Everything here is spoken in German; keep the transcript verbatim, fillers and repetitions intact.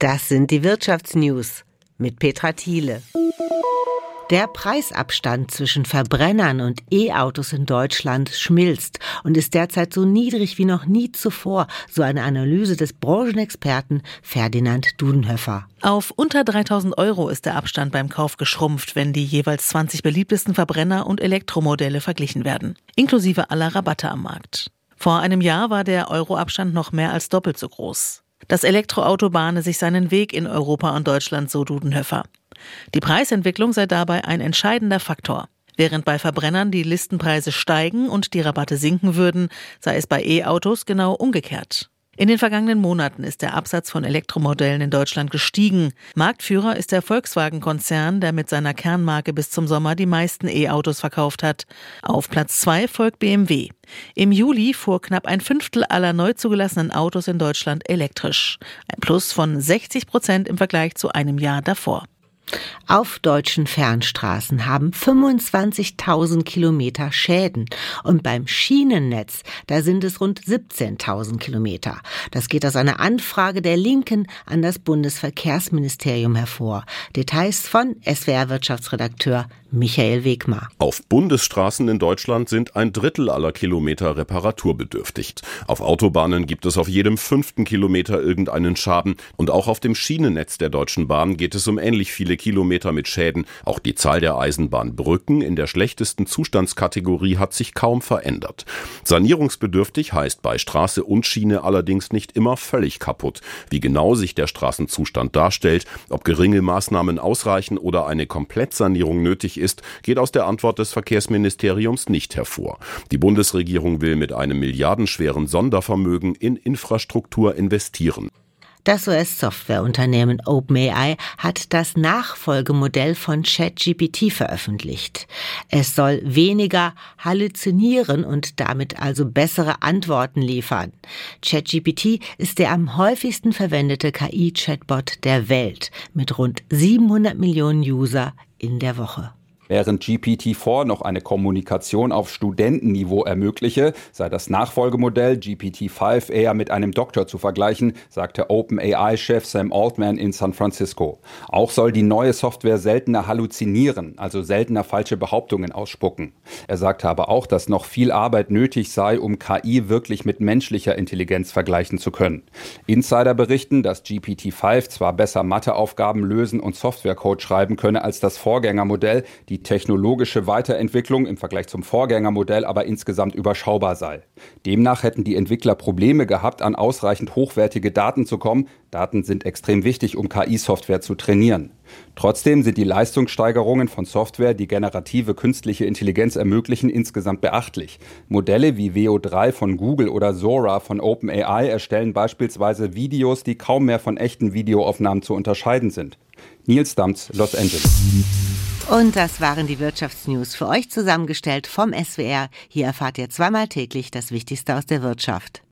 Das sind die Wirtschaftsnews mit Petra Thiele. Der Preisabstand zwischen Verbrennern und E-Autos in Deutschland schmilzt und ist derzeit so niedrig wie noch nie zuvor, so eine Analyse des Branchenexperten Ferdinand Dudenhöfer. Auf unter dreitausend Euro ist der Abstand beim Kauf geschrumpft, wenn die jeweils zwanzig beliebtesten Verbrenner- und Elektromodelle verglichen werden, inklusive aller Rabatte am Markt. Vor einem Jahr war der Euroabstand noch mehr als doppelt so groß. Das Elektroauto bahne sich seinen Weg in Europa und Deutschland, so Dudenhöfer. Die Preisentwicklung sei dabei ein entscheidender Faktor. Während bei Verbrennern die Listenpreise steigen und die Rabatte sinken würden, sei es bei E-Autos genau umgekehrt. In den vergangenen Monaten ist der Absatz von Elektromodellen in Deutschland gestiegen. Marktführer ist der Volkswagen-Konzern, der mit seiner Kernmarke bis zum Sommer die meisten E-Autos verkauft hat. Auf Platz zwei folgt B M W. Im Juli fuhr knapp ein Fünftel aller neu zugelassenen Autos in Deutschland elektrisch. Ein Plus von sechzig Prozent im Vergleich zu einem Jahr davor. Auf deutschen Fernstraßen haben fünfundzwanzigtausend Kilometer Schäden und beim Schienennetz, da sind es rund siebzehntausend Kilometer. Das geht aus einer Anfrage der Linken an das Bundesverkehrsministerium hervor. Details von S W R-Wirtschaftsredakteur Michael Wegmar. Auf Bundesstraßen in Deutschland sind ein Drittel aller Kilometer reparaturbedürftig. Auf Autobahnen gibt es auf jedem fünften Kilometer irgendeinen Schaden. Und auch auf dem Schienennetz der Deutschen Bahn geht es um ähnlich viele Kilometer mit Schäden. Auch die Zahl der Eisenbahnbrücken in der schlechtesten Zustandskategorie hat sich kaum verändert. Sanierungsbedürftig heißt bei Straße und Schiene allerdings nicht immer völlig kaputt. Wie genau sich der Straßenzustand darstellt, ob geringe Maßnahmen ausreichen oder eine Komplettsanierung nötig ist, geht aus der Antwort des Verkehrsministeriums nicht hervor. Die Bundesregierung will mit einem milliardenschweren Sondervermögen in Infrastruktur investieren. Das U S-Softwareunternehmen OpenAI hat das Nachfolgemodell von ChatGPT veröffentlicht. Es soll weniger halluzinieren und damit also bessere Antworten liefern. ChatGPT ist der am häufigsten verwendete K I-Chatbot der Welt mit rund siebenhundert Millionen User in der Woche. Während G P T vier noch eine Kommunikation auf Studentenniveau ermögliche, sei das Nachfolgemodell G P T fünf eher mit einem Doktor zu vergleichen, sagte OpenAI-Chef Sam Altman in San Francisco. Auch soll die neue Software seltener halluzinieren, also seltener falsche Behauptungen ausspucken. Er sagte aber auch, dass noch viel Arbeit nötig sei, um K I wirklich mit menschlicher Intelligenz vergleichen zu können. Insider berichten, dass G P T fünf zwar besser Matheaufgaben lösen und Softwarecode schreiben könne als das Vorgängermodell, die technologische Weiterentwicklung im Vergleich zum Vorgängermodell aber insgesamt überschaubar sei. Demnach hätten die Entwickler Probleme gehabt, an ausreichend hochwertige Daten zu kommen. Daten sind extrem wichtig, um K I-Software zu trainieren. Trotzdem sind die Leistungssteigerungen von Software, die generative künstliche Intelligenz ermöglichen, insgesamt beachtlich. Modelle wie V O drei von Google oder Sora von OpenAI erstellen beispielsweise Videos, die kaum mehr von echten Videoaufnahmen zu unterscheiden sind. Nils Dams, Los Angeles. Und das waren die Wirtschaftsnews für euch zusammengestellt vom S W R. Hier erfahrt ihr zweimal täglich das Wichtigste aus der Wirtschaft.